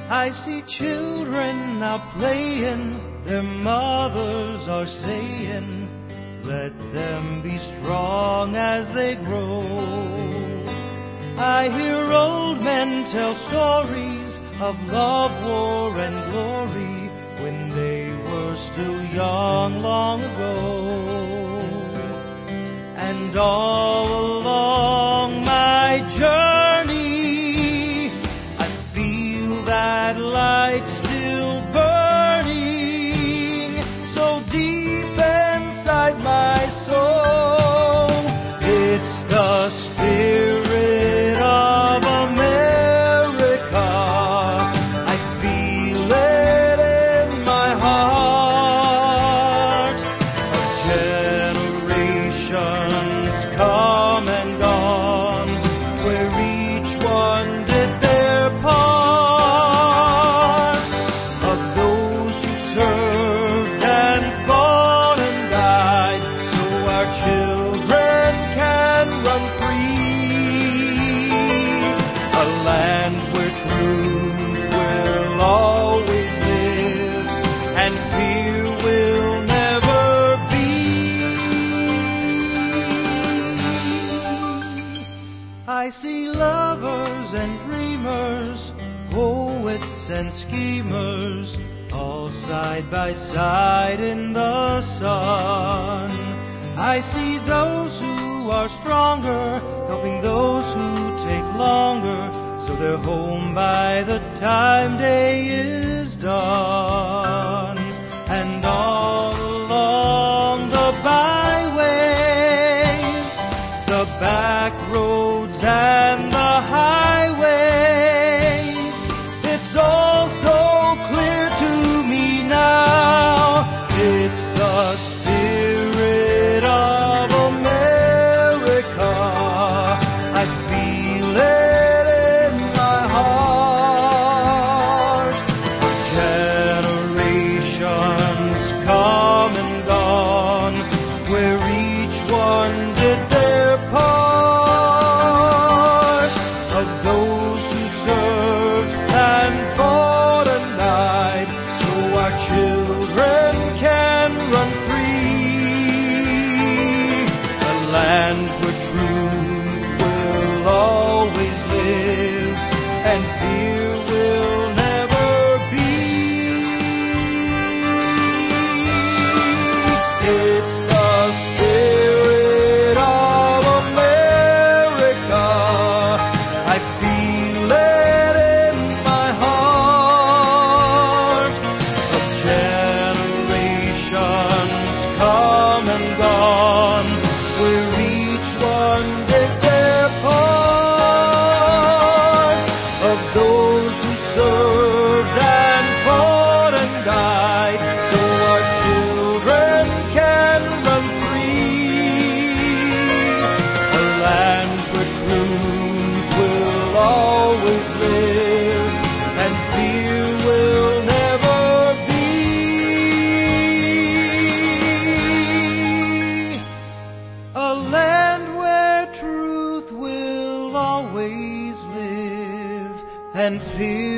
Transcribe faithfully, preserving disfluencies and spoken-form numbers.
I see children now playing, their mothers are saying, let them be strong as they grow. I hear old men tell stories of love, war, and glory when they were still young long ago. And all along my journey, I feel that light still burning so deep inside my soul. It's the Spirit of America. I feel it in my heart. Generations come and gone, where each one did their part. Of those who served and fought and died, so our children can run free. A land where truth will always live and fear will never be. I see lovers and dreamers, poets and schemers, all side by side in the sun. I see those who are stronger, helping those who take longer, so they're home by the time day is done. And all along the byways, the back roads and the highways, it's all so clear to me now. It's the Spirit of America. I feel it in my heart. Generations come and gone, where each one did their part. Of those who served and fought and died, so our children can run free. A land where truth will always live and fear will never be. It's the Spirit of America. I feel it in my heart. Of generations come and gone, where each one did their part. Of those who served and fought and died, so our children can run free. A land where truth will always live and fear will never be. A land where truth will always live and fear